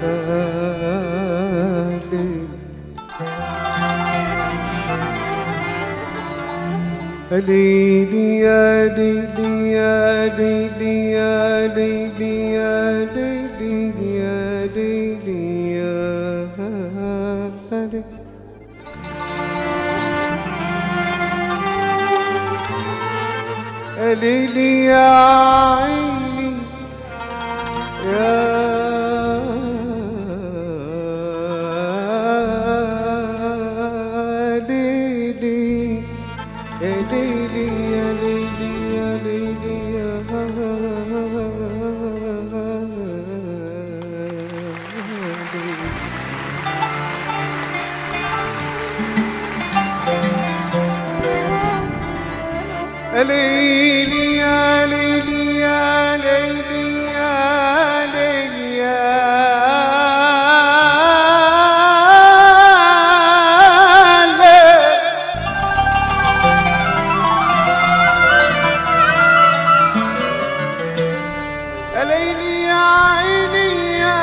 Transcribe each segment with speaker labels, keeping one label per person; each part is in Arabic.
Speaker 1: ليلي يا ليلي يا ليلي يا ليلي يا ليلي يا ليلي يا ليلي ليلي يا عيني يا ليلي يا ليلي يا ليلي يا ليلي يا ليلي يا ليلي يا ليلي يا ليلي يا ليلي يا عيني يا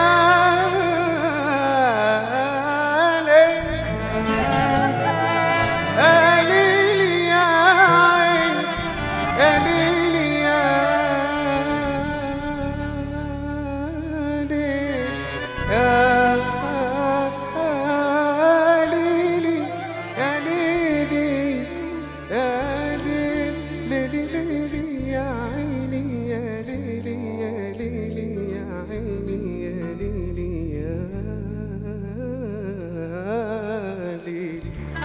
Speaker 1: ليلي يا عيني يا ليلي يا ليلي يا ليلي يا ليلي يا ليلي ليلي يا عيني يا ليلي يا ليلي يا عيني يا ليلي يا ليلي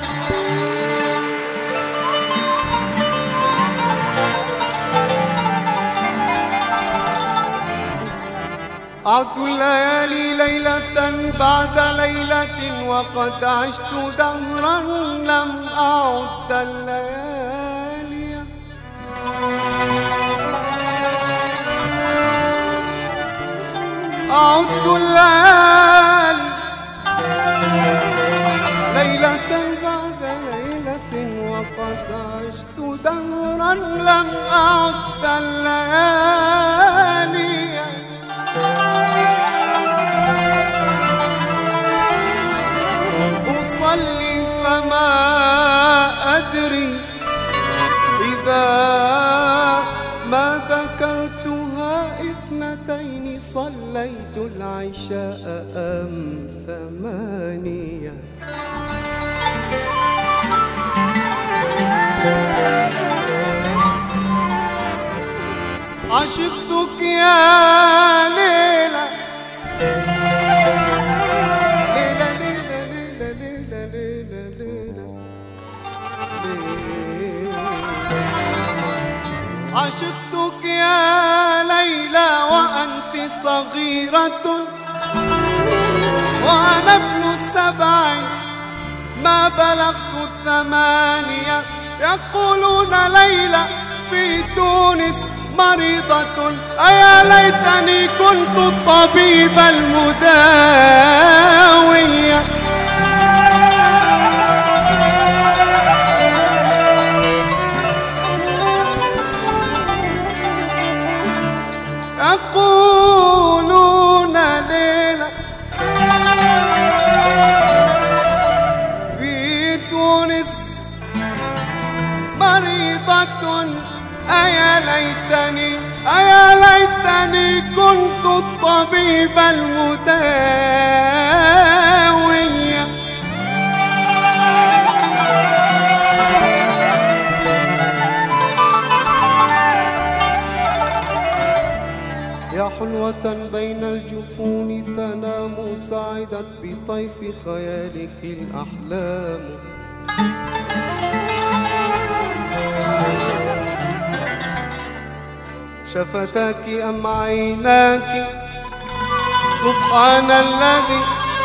Speaker 1: عدت الليالي ليلة بعد ليلة وقد عشت دهرا لم أعد الليالي عدت الليالي ليلة بعد ليلة وقد عشت دهرا لم أعد الليالي أصلي فما أدري إذا ما ذكرتها اثنتين صليت العشاء أم ثمانية عشقتك يا ليلى عشقتك يا ليلى وأنت صغيرة وأنا ابن 7 ما بلغت 8 يقولون ليلى في تونس مريضة أيا ليتني كنت الطبيب المداوي يقولون ليلى في تونس مريضة أيا ليتني كنت الطبيب المداوي يا حلوة بين الجفون تنام سعدت بطيف خيالك الأحلام شفتاك أم عيناك سبحان الذي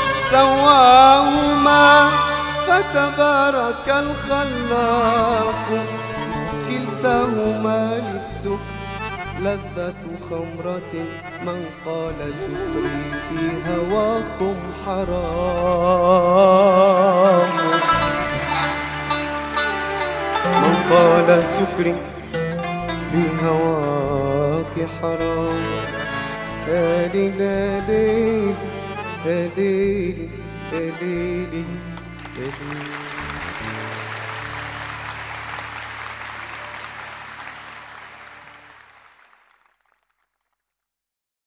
Speaker 1: سواهما فتبارك الخلاق كلتاهما للسكر لذة خمرة من قال سكري في هواكم حرام من قال سكري في هواك حرام ليلي ليلي يا ليلي يا ليلي يا ليلي